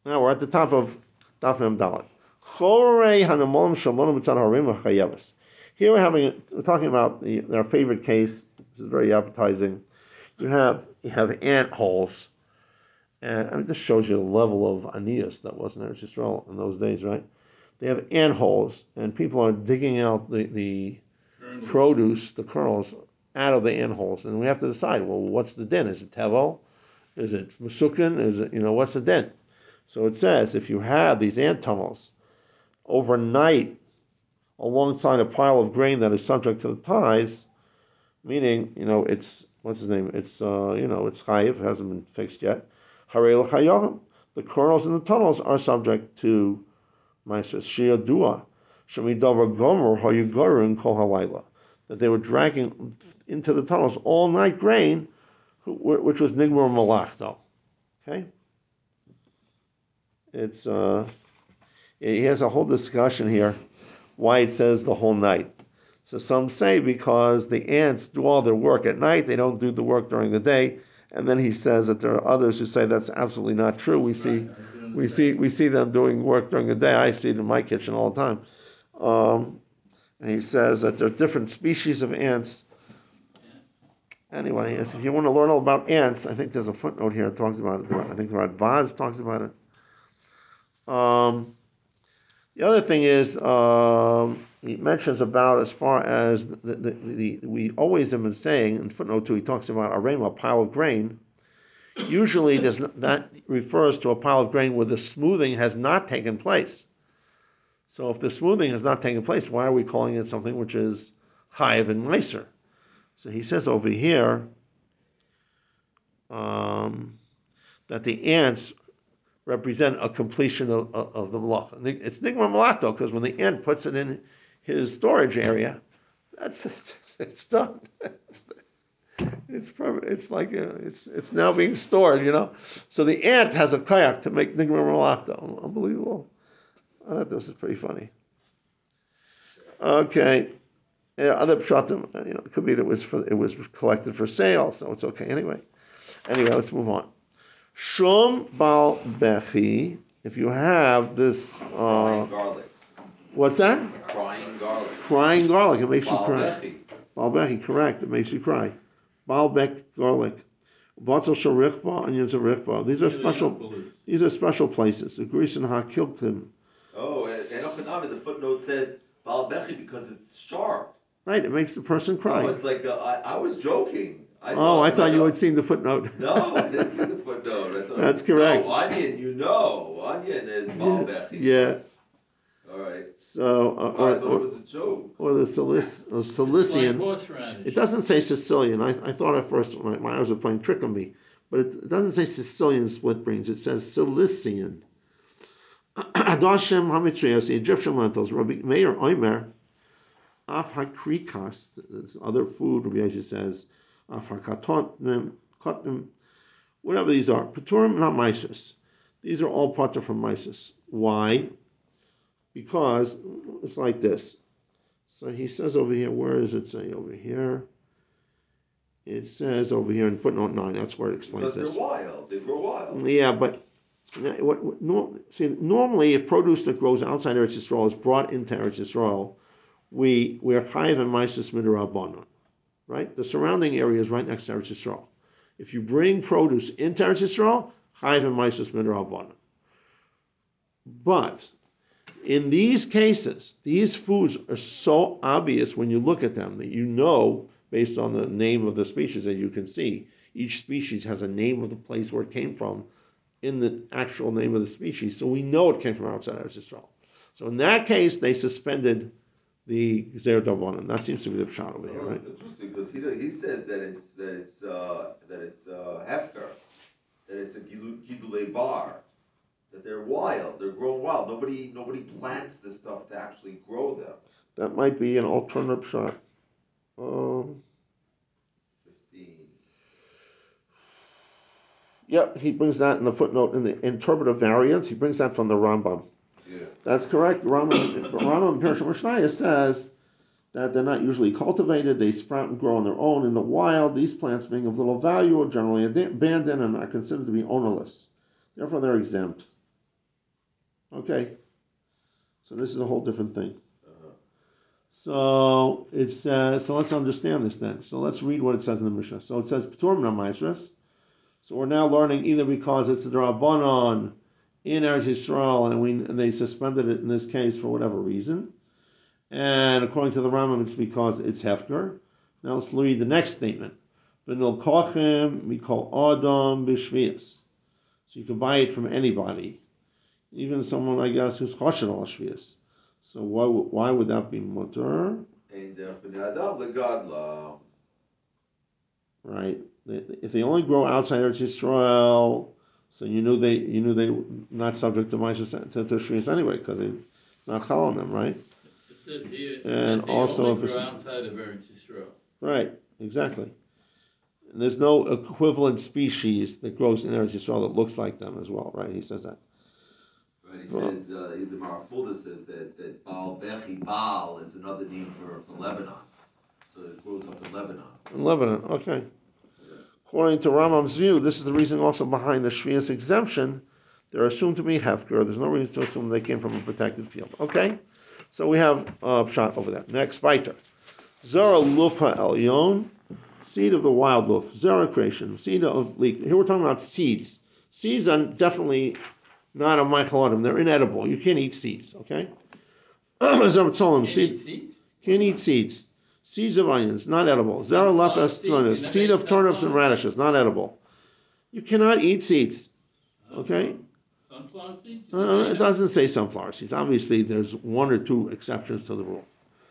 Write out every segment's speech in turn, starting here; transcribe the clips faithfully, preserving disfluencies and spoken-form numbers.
Now we're at the top of Daf Mem Dalet. Chorei hanamolim shalmonim b'tzad harim v'chayeves. Here we're having we're talking about the, our favorite case. This is very appetizing. You have you have ant holes, and I mean, this shows you the level of anias that was in Eretz Yisrael in those days, right? They have ant holes, and people are digging out the, the produce, the kernels, out of the ant holes, and we have to decide. Well, what's the din? Is it tevel? Is it musukin? Is it, you know, what's the din? So it says if you have these ant tunnels overnight alongside a pile of grain that is subject to the ties, meaning, you know, it's what's his name? It's uh, you know, it's chayiv, hasn't been fixed yet. Harei l'chayahim. The kernels in the tunnels are subject to Ma'aser Shiyadua, Shemidavar Gomer Hayugarin Kol Halayla, that they were dragging into the tunnels all night grain, which was Nigmar Malachto. Okay? It's uh, he has a whole discussion here why it says the whole night. So some say because the ants do all their work at night, they don't do the work during the day. And then he says that there are others who say that's absolutely not true. We see, right, we see, we see them doing work during the day. I see it in my kitchen all the time. Um, and he says that there are different species of ants. Anyway, if you want to learn all about ants, I think there's a footnote here that talks about it. I think Rad Vaz talks about it. Um, the other thing is, um, he mentions about as far as the, the, the, the we always have been saying in footnote two, he talks about a rema, a pile of grain. Usually does not, that refers to a pile of grain where the smoothing has not taken place. So if the smoothing has not taken place, why are we calling it something which is chayiv and meiser? So he says over here um, that the ants represent a completion of, of, of the malacha. It's nigmar malachto because when the ant puts it in his storage area, that's it's, it's done. It's, it's it's like a, it's it's now being stored, you know. So the ant has a kayak to make nigmar malachto. Unbelievable. I thought this is pretty funny. Okay. Yeah, other pshatim, you know, it could be that it was for, it was collected for sale, so it's okay. Anyway, anyway, let's move on. Shum bal bechi. If you have this, uh, crying garlic. What's that? Crying garlic. Crying garlic. It makes bal you cry. Bechi. Bal bechi, correct. It makes you cry. Bal bek garlic. Batel sharichba, onions of richba. These are special. These are special places. The Greece and hakiltim. Oh, and, and the footnote says bal bechi because it's sharp. Right, it makes the person cry. No, it's like a, I, I was joking. I oh, thought, I thought like you a, had seen the footnote. No, I didn't see the footnote. I thought, That's correct. No, onion, you know, onion is bal bechi. Yeah. All right. So, uh, well, or, I thought or, it was a joke. Or the Silic- uh, Cilician. Like it doesn't say Sicilian. I, I thought at first my, my eyes were playing trick on me, but it, it doesn't say Sicilian split brains. It says Cilician. Adashem Hamitrios, the Egyptian lentils. Rabbi Meir Oimer. Af hakrikas, this other food, Rabbi Yossi says, af hakatotnim, kotnim, whatever these are. Paturim, not mysis. These are all pata from mysis. Why? Because it's like this. So he says over here, where does it say over here? It says over here in footnote nine, that's where it explains because this. Because they're wild, they grow wild. Yeah, but what, what, no, see, normally if produce that grows outside Eretz Yisrael is brought into Eretz Yisrael, we we're chayiv and meisus midrabanan, right? The surrounding area is right next to Eretz Yisrael. If you bring produce into Eretz Yisrael, chayiv and meisus midrabanan. But in these cases, these foods are so obvious when you look at them that you know, based on the name of the species that you can see, each species has a name of the place where it came from in the actual name of the species, so we know it came from outside Eretz Yisrael. So in that case, they suspended the Gzer Davanim. That seems to be the pshat over here, right? Interesting, because he he says that it's that it's uh, that it's uh, hefker, that it's a gidulei bar, that they're wild, they're grown wild. Nobody nobody plants this stuff to actually grow them. That might be an alternative pshat. Um, Fifteen. Yep, he brings that in the footnote in the interpretive variants. He brings that from the Rambam. Yeah. That's correct. Rambam, Rambam Pirush Mishnayos says that they're not usually cultivated. They sprout and grow on their own in the wild. These plants, being of little value, are generally abandoned and are considered to be ownerless. Therefore, they're exempt. Okay. So this is a whole different thing. Uh-huh. So it says, so let's understand this then. So let's read what it says in the Mishnah. So it says, P'tur min ha'maasros. So we're now learning either because it's the Rabbanon in Eretz Yisrael and we and they suspended it in this case for whatever reason. And according to the Rambam, it's because it's Hefker. Now let's read the next statement. V'nil kochem mikol adam b'shvius. So you can buy it from anybody, even someone, I guess, who's choshen al shvius. So why why would that be mutter? Ein derech b'nei adam legadla. Right? If they only grow outside Eretz Yisrael, so you knew they you knew they were not subject to Ma'aseh to, to shvius anyway because they not chal on them, right? It says here and that they also only if grow it's, outside of Eretz Yisrael. Right, exactly. And there's no equivalent species that grows in Eretz Yisrael that looks like them as well, right? He says that. Right, he Well, says, uh, the Marafulda says that, that Baal Bechi Baal is another name for, for Lebanon. So it grows up in Lebanon. In Lebanon, okay. Yeah. According to Rambam's view, this is the reason also behind the Shvius exemption. They're assumed to be Hefker. There's no reason to assume they came from a protected field. Okay? So we have a uh, shot over there. Next, weiter. Zara Lufa Elyon, seed of the wild luf. Zara creation, seed of leek. Here we're talking about seeds. Seeds are definitely not a mycolotum. They're inedible. You can't eat seeds, okay? Zara Tzolim, Can't seed. eat seeds? Can't eat seeds. Seeds of onions, not edible. Zara Sunflower Lefes seeds? You never seed ate of turnips and sunflower radishes, seeds? not edible. You cannot eat seeds, Uh, okay? Sunflower seeds? You Uh, never it ate them? doesn't say sunflower seeds. Obviously, there's one or two exceptions to the rule.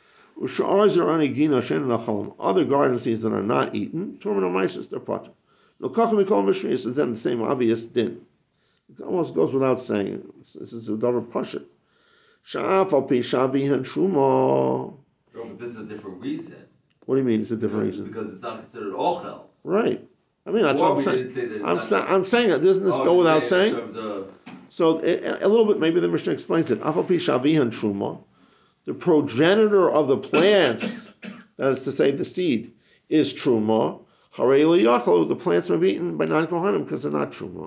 Other garden seeds that are not eaten, terminal mysis, they're potter. No kacham is then the same obvious din. It almost goes without saying. This is a double push it. Sha'af al pi shabihan shuma. No, but this is a different reason. What do you mean? It's a different Because- reason. Because it's not considered ochel. Right. I mean, that's Before what I'm we saying. didn't say that it's I'm, not- sa- I'm saying it. Doesn't this Oh, go you're without saying saying? in terms of, So a, a little bit, maybe the Mishnah explains it. Afal pi shabihan shuma. The progenitor of the plants, that is to say, the seed, is truma. Harei yachol, the plants are eaten by non-kohanim because they're not truma.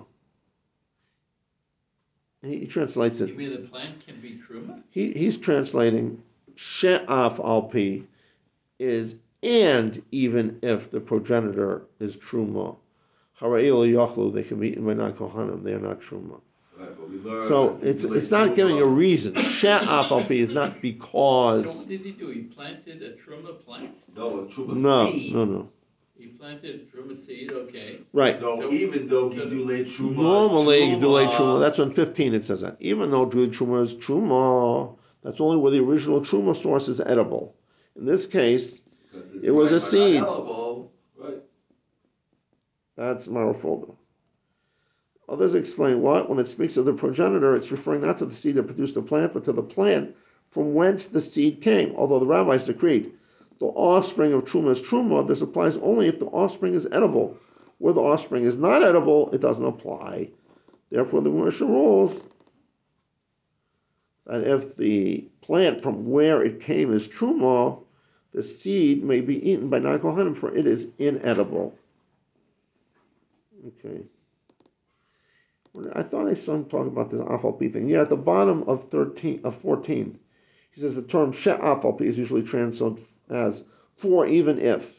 He, he translates You it. mean the plant can be truma? He, he's translating she'af alpi is and even if the progenitor is truma. Harei yachol, they can be eaten by non-kohanim. They are not truma. right, but we learned. So that it's you lay it's not truma. giving a reason. She'af alpi is not So because. what did he do? He planted a truma plant? No, a truma No, seed. no, no. He planted a truma seed, okay. Right. So, So- even though so Gidulei Truma Normally, is Gedulei Truma, that's on fifteen it says that. Even though Gedulei Truma is Truma, that's only where the original Truma source is edible. In this case, because this it was a rice are seed. not edible, right? that's Marafolda. Others explain what? When it speaks of the progenitor, it's referring not to the seed that produced the plant, but to the plant from whence the seed came. Although the rabbis decreed the offspring of Truma is Truma, this applies only if the offspring is edible. Where the offspring is not edible, it doesn't apply. Therefore, the Mishnah rules that if the plant from where it came is Truma, the seed may be eaten by non-kohanim, for it is inedible. Okay. I thought I saw him talk about this afalpi thing. Yeah, at the bottom of thirteen, of fourteen, he says the term she'afalpi is usually translated as for even if,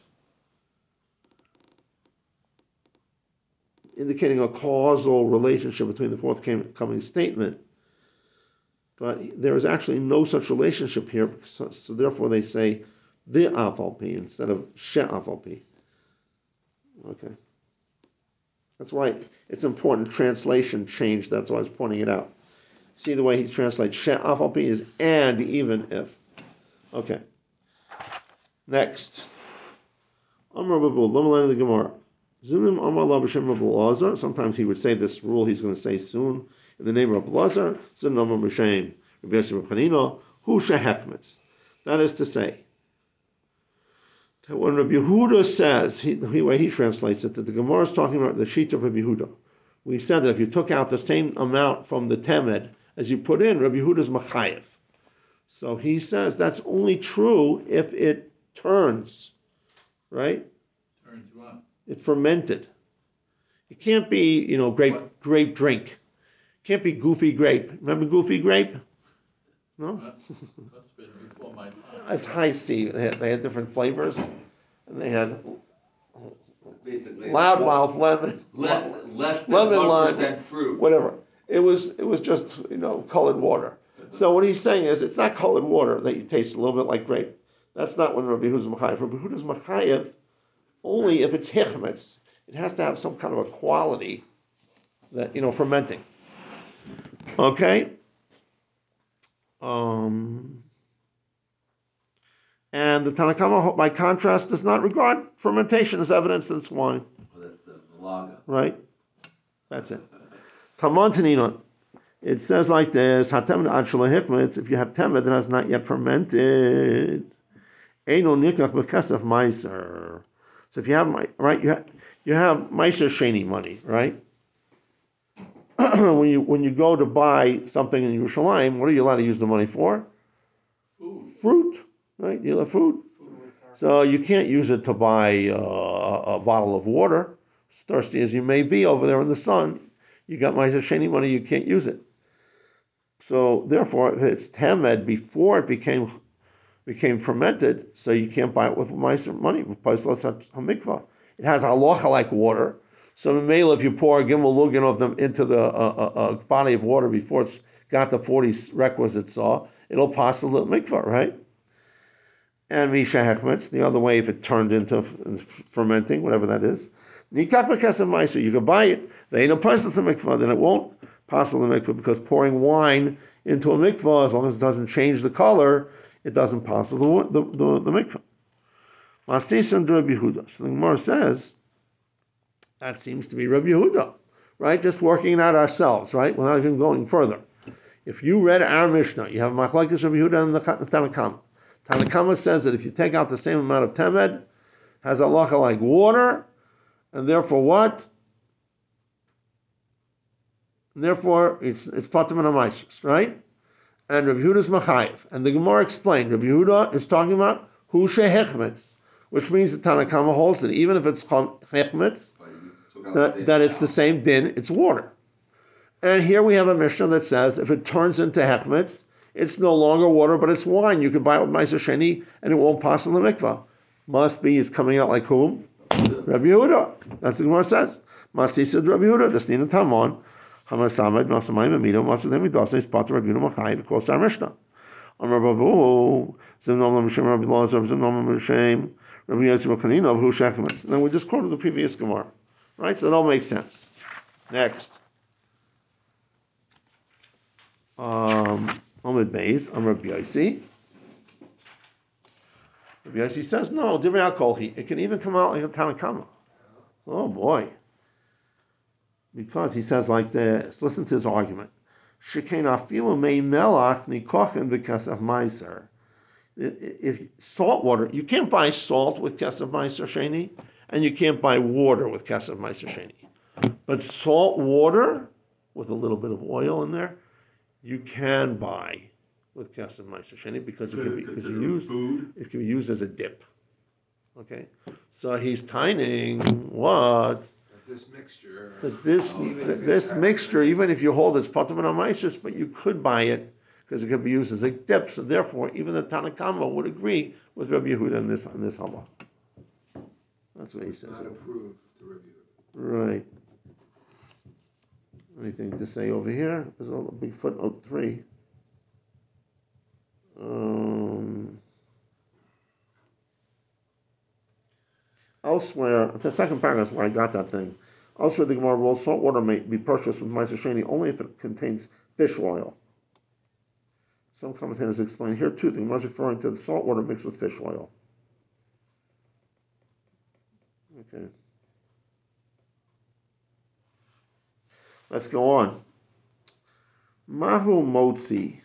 indicating a causal relationship between the forthcoming statement. But there is actually no such relationship here, so, so therefore they say the afalpi instead of she'afalpi. Okay. That's why it's important translation change. That's why I was pointing it out. See the way he translates she'afalpi is and even if. Okay. Next. Amar Babu, Lamalani the Gemara. Zunim Amar La B'Shem Rabbi Lazar. Sometimes he would say this rule he's going to say soon in the name of Rabbi Lazar. Zunim Amar B'Shem Rabbi Yosef Chanina. Hu shehechmetz. That is to say, that when Rabbi Yehuda says, he, the way he translates it, that the Gemara is talking about the sheet of Rabbi Yehuda. We said that if you took out the same amount from the temed as you put in, Rabbi Yehuda's machayev. So he says that's only true if it turns, right? Turns what? It fermented. It can't be, you know, grape What? grape drink. Can't be Goofy Grape. Remember Goofy Grape? No? Must have been before my time. It's high C. They had, they had different flavors. And they had Basically, loudmouth lemon. less less than lemon one lime, percent fruit. Whatever. It was it was just, you know, colored water. So what he's saying is it's not colored water that you taste a little bit like grape. That's not when Rabbi Yehuda's Machayev. Rabbi Yehuda's Machayev only if it's hichmetz. It has to have some kind of a quality that, you know, fermenting. Okay? Um, and the Tanna Kamma, by contrast, does not regard fermentation as evidence in swine. Well, that's the malaga. Right? That's it. Taman Taninon. It says like this, Hatem ad hifmetz, if you have temet that has not yet fermented, Eino nikach b'kesef meiser. So if you have, right, you have, you have meiser sheni money, right? when you when you go to buy something in Yerushalayim, what are you allowed to use the money for? Food. Fruit, right? You have food. So you can't use it to buy uh, a, a bottle of water. As thirsty as you may be over there in the sun, you got meiser sheni money, you can't use it. So therefore, if it's temed before it became became fermented, so you can't buy it with meiser money. With paislas hamikvah, it has halacha like water. So in Mela, if you pour a gimel lugin of them into the uh, uh, uh, body of water before it's got the forty requisites saw, it'll pass the mikvah, right? And misha hechmetz, the other way, if it turned into f- fermenting, whatever that is, nikach b'kesef meiser, you can buy it. They ain't a paislas mikvah, then it won't pass the mikvah because pouring wine into a mikvah, as long as it doesn't change the color, it doesn't pass the the, the, the mikvah. Masisa and Rabbi Yehuda. So the Gemara says that seems to be Rabbi Yehuda, right? Just working it out ourselves, right? We're not even going further. If you read our Mishnah, you have Machlokes Rabbi Yehuda and the Tanna Kamma. Tanna Kamma says that if you take out the same amount of temed, has halacha like water, and therefore what? And therefore it's it's patim and amaisus, right? And Rabbi Yehuda's machayev. And the Gemara explained, Rabbi Yehuda is talking about hu shehechmetz, which means the Tanna Kamma holds that even if it's hechmetz, that, that it's the same din, it's water. And here we have a Mishnah that says if it turns into hechmetz, it's no longer water, but it's wine. You can buy it with meiser sheni, and it won't pass in the mikvah. Must be it's coming out like whom? Rabbi Yehuda. That's what the Gemara says. Masi said Rabbi Yehuda. The Snin and Talmon. Hamasamad Nasamayim Amido Masadim Midas is Pater Rabbi Yehuda Machayev. Of course, our Mishnah. Amar Bavu Zimnom L'Mishem Rabbi Lazar Zimnom L'Mishem Rabbi Yosef Chanina Who Shechmetz. Then we just quoted the previous Gemara, right? So that all makes sense. Next, um, Amid Beis Amar Rabbi Yosi. Rabbi Yosi says no. Divrei HaKolhi. It can even come out like a Tanna Kamma. Oh boy. Because he says like this, listen to his argument. Shekain afilu mei melach nikochen b'kesef meiser. If salt water, you can't buy salt with kesef meiser sheni, and you can't buy water with kesef meiser sheni. But salt water with a little bit of oil in there, you can buy with kesef meiser sheni because it can be, because used, it can be used as a dip. Okay, so he's tining what? This mixture. That this th- this mixture, even if you hold it's patim and amaisus, but you could buy it because it could be used as a dip. So therefore, even the Tanna Kamma would agree with Rabbi Yehuda in this on this halach. That's what he says. Not approved to Rabbi Yehuda. Right. Anything to say over here? There's a big footnote three. Um, Elsewhere, the second paragraph is where I got that thing. Elsewhere, the Gemara rules salt water may be purchased with meiser sheni only if it contains fish oil. Some commentators explain here too. The Gemara is referring to the salt water mixed with fish oil. Okay. Let's go on. Mahu motzi.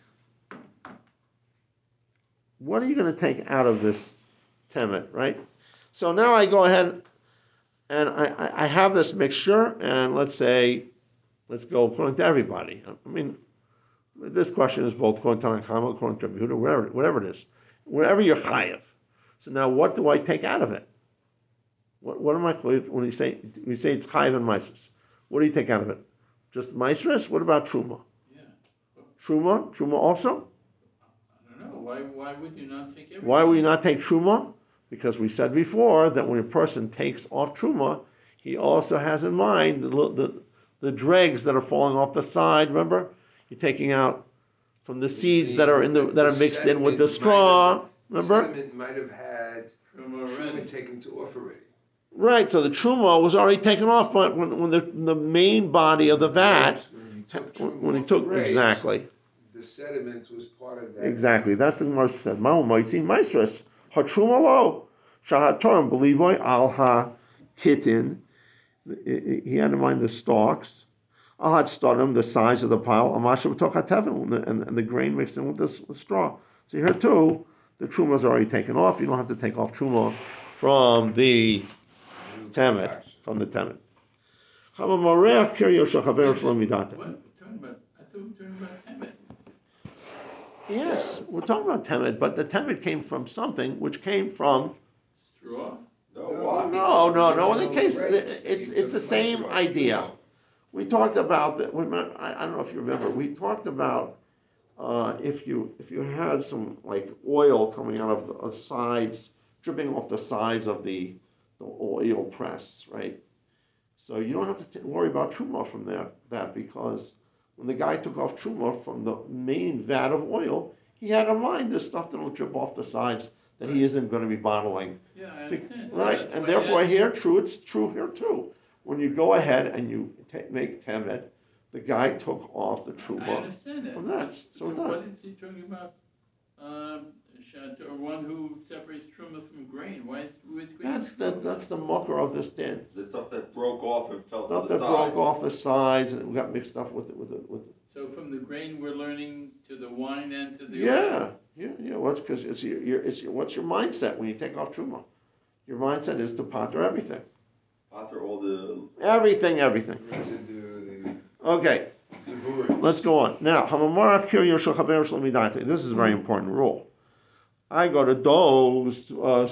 What are you going to take out of this temet, right? So now I go ahead and I, I have this mixture, and let's say, let's go according to everybody. I mean, this question is both according to Tanna Kamma, according to Rabbi Yehuda, whatever, whatever it is. Wherever you're chayav. So now what do I take out of it? What, what am I, when you say, when you say it's chayav and meisus, what do you take out of it? Just maestris? What about truma? Yeah. Truma? Truma also? I don't know. Why why would you not take everything? Why would you not take truma? Because we said before that when a person takes off truma, he also has in mind the, the, the dregs that are falling off the side. Remember? You're taking out from the seeds The- that are in the that the are mixed in with the sediment straw. might have- Remember? Sediment might have had Truma truma already. taken to off already. Right, so the truma was already taken off, but when, when the, the main body of the vat, When you took truma when he off the took, grapes, exactly, the sediment was part of that. exactly, that's the Gemara said. Ma'u moitzi maestris, ha-truma lo, shahatorim believoi al ha-kitin, he had in mind the stalks, al ha-stodim, the size of the pile, amasha b'toch ha-tevin, and, and the grain mixed in with the, the straw. So here too, the truma is already taken off, you don't have to take off truma from the Temet, from the Temet. What? We're talking about, I thought we were talking about Temet. Yes, we're talking about Temet, but the Temet came from something which came from. Straw? No, why? No, no, no. In the Original case, grapes, it's they it's the took same moisture off. idea. We talked about that. Remember, I, I don't know if you remember. We talked about uh, if you if you had some like oil coming out of the of sides, dripping off the sides of the the oil press, right? So you don't have to t- worry about truma from that, that because when the guy took off truma from the main vat of oil, he had in mind this stuff that will drip off the sides that he isn't going to be bottling. Yeah, I understand. So Right, that's and why therefore that- here, true, it's true here too. When you go ahead and you ta make temet, the guy took off the I truma understand that. from that. So So we're done. what is he talking about? Um, shat- or one who separates truma from grain. Why is with grain? That's the that's the mucker of this din. The stuff that broke off and fell Stuff to the that side. broke off the sides and it got mixed up with it with it with it. So from the grain we're learning to the wine and to the Yeah, oil. yeah, yeah. What's because it's your, your it's your, what's your mindset when you take off truma? Your mindset is to potter everything, After all the everything, everything. Residue, Okay, the zaburim. let's go on now. Hamamara kiryo shel chaver shel midate. This is a very important rule. I go to Dove's uh,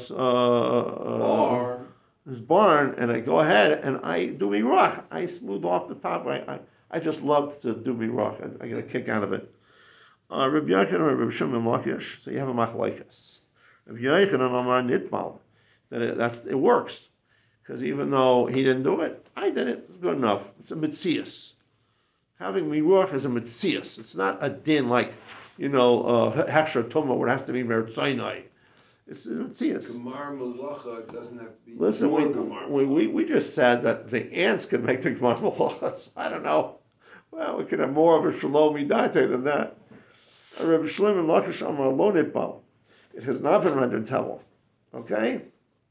uh, barn. his barn, and I go ahead and I do miruach. I smooth off the top. I I, I just love to do miruach. I, I get a kick out of it. Uh, Rabbi Yochanan and Rabbi Shimon Lakish. So you have a machlekes. Rabbi Yochanan Amar Nitmal. That it, that's it works because even though he didn't do it, I did it. It's good enough. It's a mitzias. Having miruach is a mitzias. It's not a din like, you know, uh, hechsher tumah where it has to be meritzainai. It's a mitzias. Gemar malacha doesn't have to be Listen, we, your gemar we, we, malacha. we just said that the ants can make the gemar malachas. I don't know. Well, we could have more of a shalom midate than that. Rabbi Shlomo Lakish Amar lo nitbal. It has not been rendered tevel. Okay?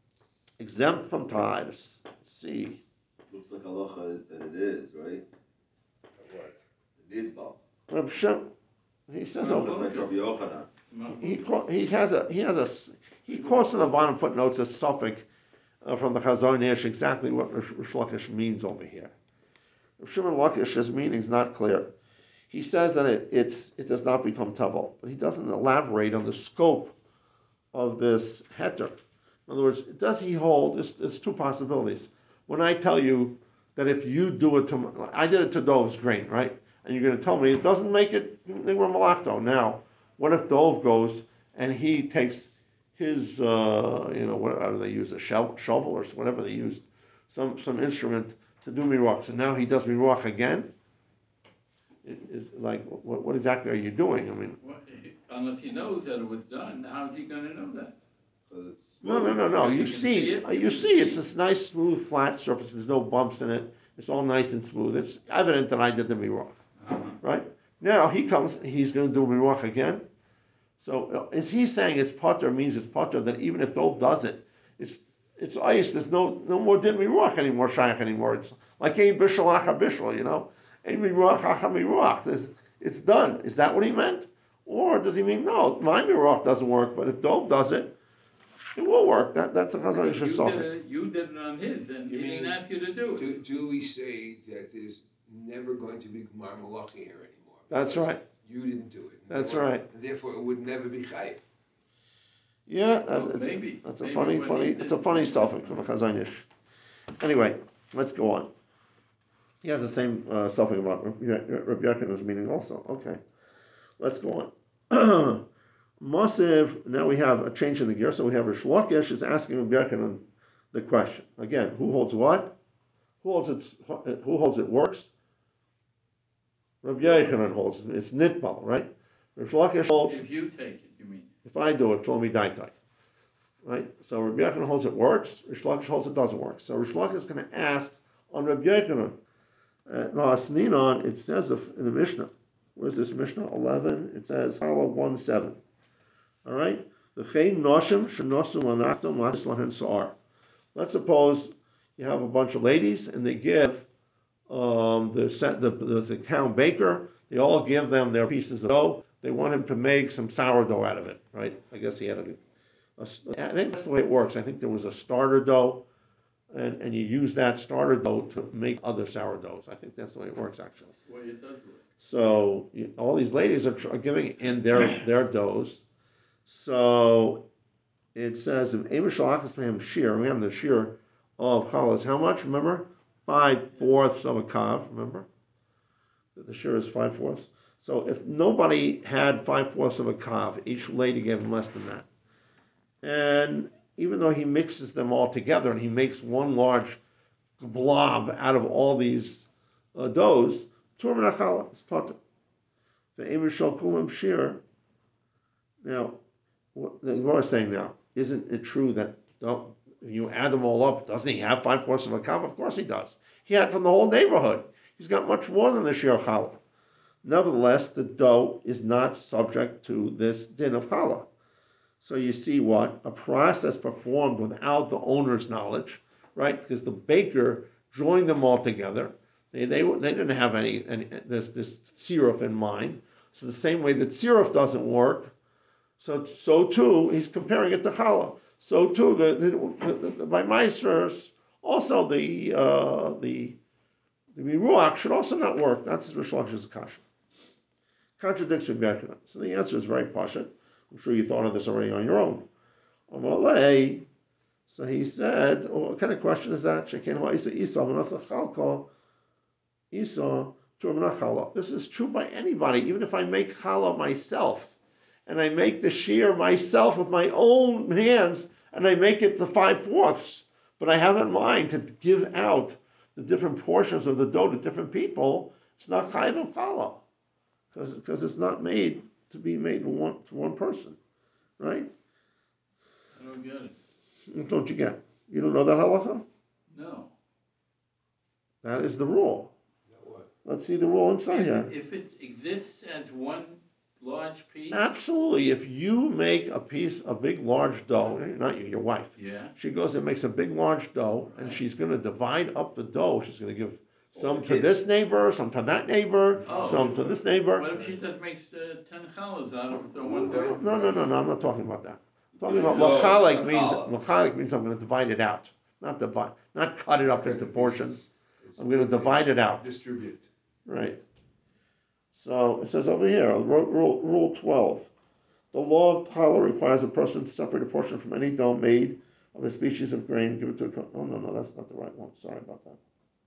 Exempt from tithes. Let's see. Looks like halacha is that it is, right? What? Nidbal. Rabbi Shem, he says Well, Looks over. like Rabbi Yochanan. He qu- he has a he has a he quotes in the bottom footnotes a suffix uh, from the Chazon Ish exactly what Rish Lakish means over here. Rish Shimon Lakish's meaning is not clear. He says that it it's it does not become tavel, but he doesn't elaborate on the scope of this heter. In other words, does he hold? There's, there's two possibilities. When I tell you that if you do it to, I did it to Dove's grain, right? And you're going to tell me it doesn't make it they were malachto. Now, what if Dove goes and he takes his, uh, you know, what how do they use a shovel, shovel or whatever they used, some some instrument to do miruach, and now he does miruach again? It, it, like, what, what exactly are you doing? I mean, Well, unless he knows that it was done, how is he going to know that? It's no, no, no, no. You You can see, see it, uh, you you can see, it's see. this nice, smooth, flat surface. There's no bumps in it. It's all nice and smooth. It's evident that I did the miruach, Uh-huh. right? Now he comes, he's going to do miruach again. So uh, is he saying it's potter means it's potter that even if Dov does it, it's it's ice. There's no no more din miruach anymore, shaykh anymore. It's like ein bishul acha bishul, you know, ein miruach acha miruach. There's, it's done. Is that what he meant, or does he mean no? My miruach doesn't work, but if Dov does it, it will work. That that's a chazon You ish did, suffix. it, you did it on his, and You he mean- didn't ask you to do it. Do, do we say that there's never going to be gemar malacha here anymore? That's Because right. You didn't do it. That's Therefore- right. And therefore, it would never be chayiv. Yeah, Well, that's, maybe. that's a Maybe funny, when funny. he It's a did- funny suffix from a chazon ish. Anyway, let's go on. He has the same uh, something about Rabbi Yechon's meaning also. Okay, let's go on. Masiv, now we have a change in the gear, so we have Rish Lakish is asking Rabbi Yechonon the question. Again, who holds what? Who holds it, who holds it works? Rabbi Yechonon holds it. It's nitbal, right? Rish Lakish holds... If you take it, you mean? If I do it, Shlomi Daitai. Right? So Rabbi Yechonon holds it works, Rish Lakish holds it doesn't work. So Rish Lakish is going to ask on Rabbi Yechonon. Uh, it says in the Mishnah, where's this Mishnah? eleven, it says, Hala one seven. All right? Let's suppose you have a bunch of ladies and they give um, the, the, the, the town baker, they all give them their pieces of dough. They want him to make some sourdough out of it, right? I guess he had a, a I think that's the way it works. I think there was a starter dough. And, and you use that starter dough to make other sourdoughs. I think that's the way it works, actually. That's the way it does work. So you, all these ladies are, are giving in their their doughs. So it says, if Amy Shalachas Mehem Shir, we have the Shir of Chalas, how much? Remember? Five fourths of a kav, remember? The Shir is five fourths. So if nobody had five fourths of a kav, each lady gave them less than that. And even though he mixes them all together and he makes one large blob out of all these uh, doughs, Tur Menachala is potter. The Emer Shal Kulam Shir. Now, what the Gemara is saying now, isn't it true that don't, if you add them all up, doesn't he have five fourths of a kav? Of course he does. He had from the whole neighborhood. He's got much more than the Shir Challah. Nevertheless, the dough is not subject to this din of challah. So you see what? A process performed without the owner's knowledge, right? Because the baker joined them all together. They they, they didn't have any, any this this siruf in mind. So the same way that siruf doesn't work, so so too he's comparing it to challah. So too the, the, the, the by Meisers also the uh, the the miruach should also not work. That's Rish Lakish's kasha. Contradiction Rabbi Yechonon. So the answer is very pashut. I'm sure you thought of this already on your own. Amalei, so he said, oh, what kind of question is that? This is true by anybody, even if I make challah myself, and I make the shear myself with my own hands, and I make it the five fourths, but I have in mind to give out the different portions of the dough to different people, it's not chayiv of challah, because it's not made to be made for one, for one person, right? I don't get it. What don't you get? You don't know that halacha? No. That is the rule. What? Let's see the rule inside here. If it exists as one large piece? Absolutely. If you make a piece, a big large dough, not you, your wife. Yeah. She goes and makes a big large dough, Right. and she's going to divide up the dough. She's going to give some the to kids. this neighbor, some to that neighbor, Oh. some to this neighbor. What if she just makes uh, ten challahs out of the No, one dough? no, no, no, no, I'm not talking about that. I'm talking about No, lachalik means lachalek. lachalik means I'm going to divide it out, not divide, not cut it up into portions. It's- I'm going to divide it out. Distribute. Right. So it says over here, rule, rule, rule twelve. The law of challah requires a person to separate a portion from any dough made of a species of grain, give it to a co- oh no, no, that's not the right one. Sorry about that.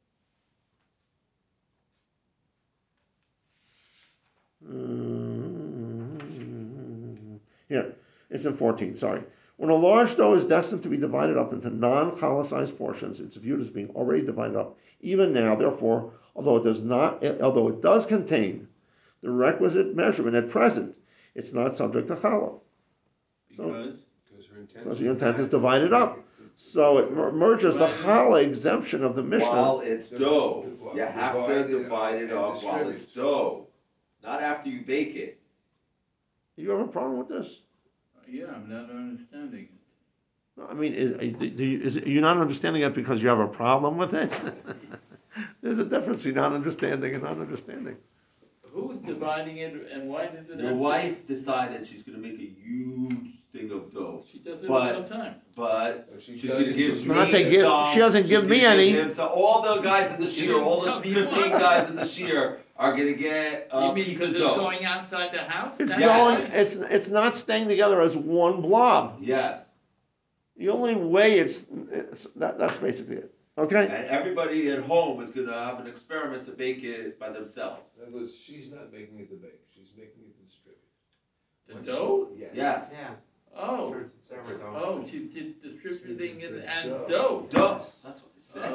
Mm, Here, it's in fourteen, sorry. When a large dough is destined to be divided up into non-challah sized portions, it's viewed as being already divided up. Even now, therefore, although it does not, although it does contain the requisite measurement at present, it's not subject to challah. So, Because? Because her intent because is the intent is not divided to up. make it to- So it mer- merges the Divided. challah exemption of the Mishnah. While it's dough, Divide you have to it divide up it and up while distribute. it's dough, not after you bake it. You have a problem with this? Yeah, I'm not understanding it. No, I mean, is, do you, is, are you not understanding it because you have a problem with it? There's a difference between not understanding and not understanding. Who's dividing it and why does it Your have wife decided she's gonna make a huge thing of dough, to, she does it but- all the time. but But she she's does gonna it give just me Not to give- some. she doesn't she's give me gonna any. him some. All the guys in the shear, all the No, you fifteen want- guys in the shear are gonna get a You mean piece because of it's dough. going outside the house? It's That's going, Yes. why? it's it's not staying together as one blob. Yes. The only way it's, it's that, that's basically it. Okay? And everybody at home is going to have an experiment to bake it by themselves. In other words, she's not making it to bake, she's making it to distribute. The Once dough? she- Yes. Yes. Yeah. Oh, Turns it sourdough. oh, she's she's distributing it The as dough. dough. Duh. That's what I said.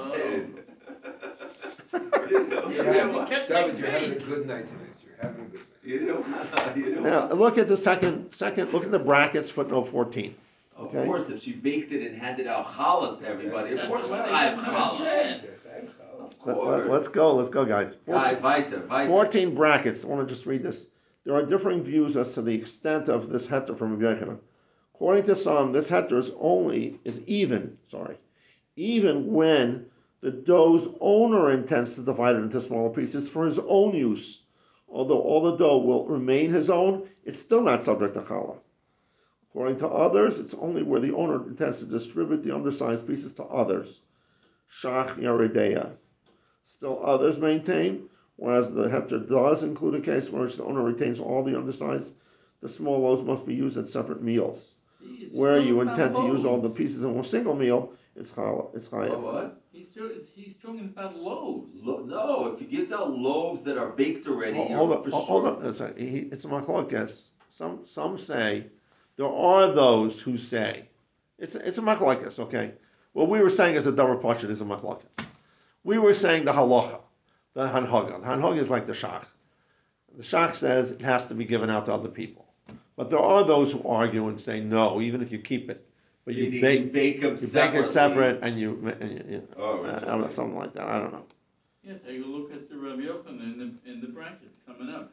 you know, He you hasn't know, kept David, like you're having a bake. good night tonight, you're having a good night. you know, you know. Now, look at the second, second, look at the brackets, footnote fourteen. Of Okay. course, if she baked it and handed out challahs to everybody, of That's course what it's I chayav didn't challah. understand. Of Let, course. us go, let's go, guys. Guy, fourteen, weiter, weiter. fourteen brackets. I want to just read this. There are differing views as to the extent of this heter from Rabbi Yochanan. According to some, this heter is only is even, sorry, even when the dough's owner intends to divide it into smaller pieces for his own use. Although all the dough will remain his own, it's still not subject to challah. According to others, it's only where the owner intends to distribute the undersized pieces to others. Shach yaredeya. Still others maintain, whereas the heter does include a case where the owner retains all the undersized, the small loaves must be used at separate meals. See, it's Where still you about intend to use all the loaves. pieces in one single meal, it's challah. It's What, chayav. what? He's still he's talking about loaves. Lo- no, if he gives out loaves that are baked already, Hold, you're hold on, for hold sure. on. It's a, he, it's a machlokes. Some some say there are those who say it's a, it's a machlokes. Okay, what we were saying is a double portion is a machlokes. We were saying the halacha, the hanhaga. The hanhaga is like the shach. The shach says it has to be given out to other people, but there are those who argue and say no, even if you keep it, but you Meaning bake you bake them you bake separately. it separate and you, and you, you Oh, uh, interesting. something like that. I don't know. Yeah, take a look at the Rabbi Yochanan in the in the brackets coming up.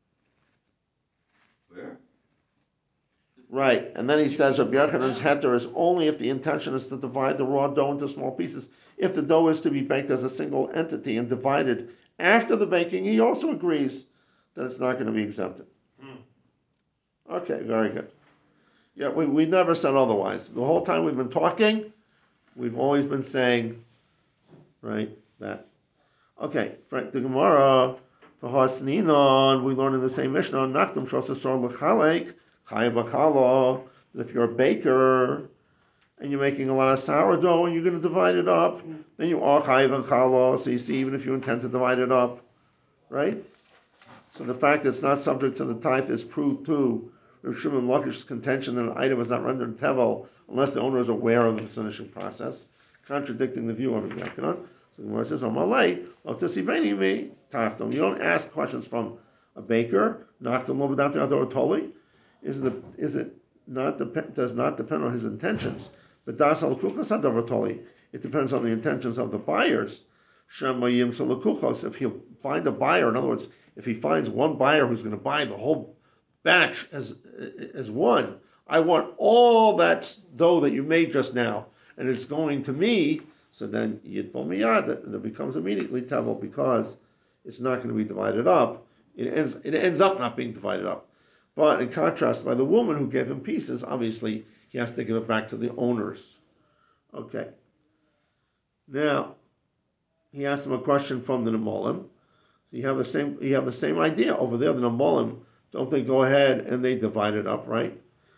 Where? Right, and then he You says can Rabbi put it Yochanan's down. heter is only if the intention is to divide the raw dough into small pieces. If the dough is to be baked as a single entity and divided after the baking, he also agrees that it's not going to be exempted. Hmm. Okay, very good. Yeah, we, we never said otherwise. The whole time we've been talking, we've always been saying, right, that. Okay, Frank the Gemara, for Hasninon, we learn in the same Mishnah, Nachtum Shosasor Lechalek, Chayav Achala, that if you're a baker and you're making a lot of sourdough and you're going to divide it up, then you are Chayav Achala, so you see, even if you intend to divide it up, right? So the fact that it's not subject to the tithe is proved too. Rav Shimon Lakish's contention that an item is not rendered tevel unless the owner is aware of the finishing process, contradicting the view of Rabbi Yochanan. So the Gemara says, "Amalei, l'tosiveni mi tachtom." You don't ask questions from a baker. Nachtom lo b'dati ador toli. Is the is it not dep- does not depend on his intentions, but das al kuchas ador toli. It depends on the intentions of the buyers. Shemayim salakuchos. If he'll find a buyer, in other words, if he finds one buyer who's going to buy the whole batch as as one, I want all that dough that you made just now, and it's going to me. So then yid bol miyad, and it becomes immediately tevel because it's not going to be divided up. It ends it ends up not being divided up. But in contrast, by the woman who gave him pieces, obviously he has to give it back to the owners. Okay. Now he asked him a question from the Nemolim. So you have the same you have the same idea over there. The Nemolim, don't they go ahead and they divide it up, right?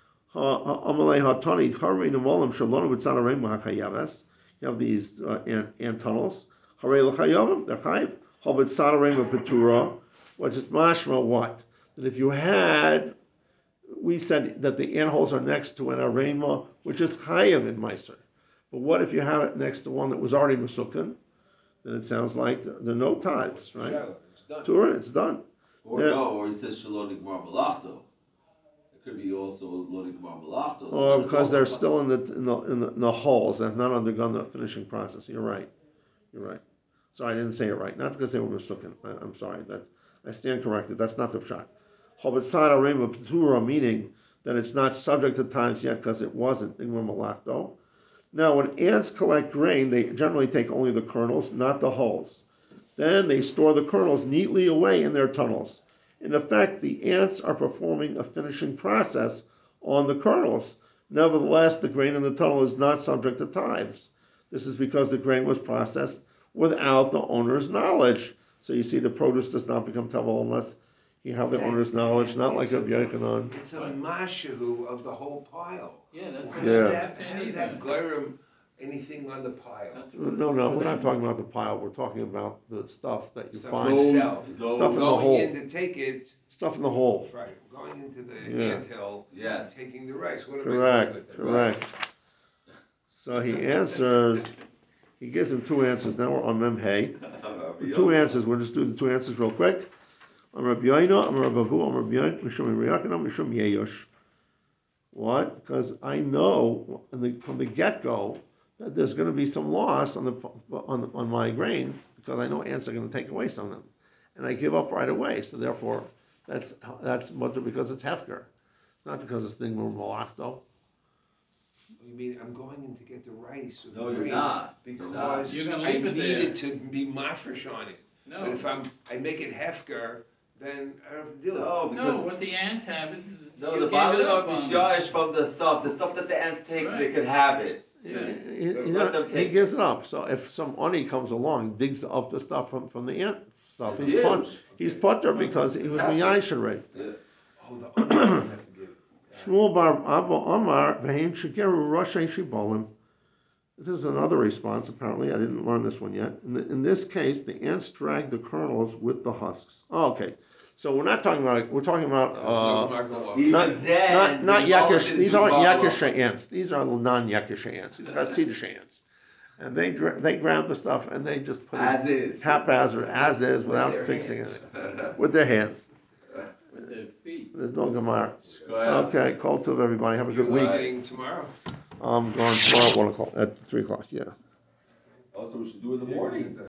You have these uh, ant, ant tunnels. They're chayiv. Which is mashma what? That if you had, we said that the ant holes are next to an arema, which is chayiv in Meiser. But what if you have it next to one that was already Masukan? Then it sounds like the, the no tithes, right? It's done. Turin, it's done. Or Yeah. no, or he says Shalom Nigmar Malachto. It could be also Lo Nigmar Malachto. so Or then because it's they're over. still in the in the, in the in the holes and have not undergone the finishing process. You're right. You're right. Sorry, I didn't say it right. Not because they were Masukan. I, I'm sorry. That I stand corrected. That's not the pshat. Chobetzad arema p'tura, meaning that it's not subject to tithes yet because it wasn't Nigmar Malachto. Now, when ants collect grain, they generally take only the kernels, not the hulls. Then they store the kernels neatly away in their tunnels. In effect, the ants are performing a finishing process on the kernels. Nevertheless, the grain in the tunnel is not subject to tithes. This is because the grain was processed without the owner's knowledge. So you see, the produce does not become tevel unless you have the owner's knowledge, not like It's a a- Yochanan. It's a mashahu of the whole pile. Yeah, that's what Yeah. I How don't does that, understand how does either. that goyim anything on the pile. That's what No, it's no, for we're not them. talking about the pile. We're talking about the stuff that you Stuff find, itself. Those- stuff in the Going hole, in to take it, stuff in the hole. right, going into the Yeah. anthill, Yes. taking the rice. What am I Correct, doing with it? correct. So he answers, he gives him two answers. Now we're on Mem Hey. The two answers, we'll just do the two answers real quick. I'm Rabbi Yaina, I'm Rabbi Avu, I'm Rabbi Yaina, Mishum Riyakinam, Mishum Yeyosh. What? Because I know the, from the get-go that there's going to be some loss on the on on my grain because I know ants are going to take away some of them, and I give up right away. So therefore, that's that's mutter because it's hefker. It's not because it's thing more malachto. You mean I'm going in to get the rice? Or No, the you're grain not. You're not. Because You're gonna I leave it need there. it to be mafresh on it. But No, if I'm, I make it hefker, then I don't have to deal with it. No, no, because what the ants have is, no, you the gave bottom it up of on is them. yash from the stuff, the stuff that the ants take, they Right. could have it. He, See? he- Let he them not- he take gives it up. So if some oni comes along, digs up the stuff from, from the ant stuff, It's he's put, huge. he's putter because he was Exactly. miyash already. Yeah. Oh, the owner doesn't have to give it. Shmuel bar Abba Amar v'hein shigeru roshay shibolim. This is another response. Apparently, I didn't learn this one yet. In, the, in this case, the ants drag the kernels with the husks. Oh, okay, so we're not talking about. We're talking about. There's no Uh, marble Even not, then, not, not the Gemara yakish. didn't These do aren't Baba. yakisha ants. These are non-yakisha ants. These are Hasidic ants, and they dra- they grab the stuff and they just put As it is. haphazard as is without their fixing hands. it with their hands. With their feet. There's no gemara. Go ahead. Okay, call to everybody. Have a You're good week. leaving tomorrow? I'm going tomorrow at one o'clock at three o'clock. Yeah. Also, we should do it in the morning.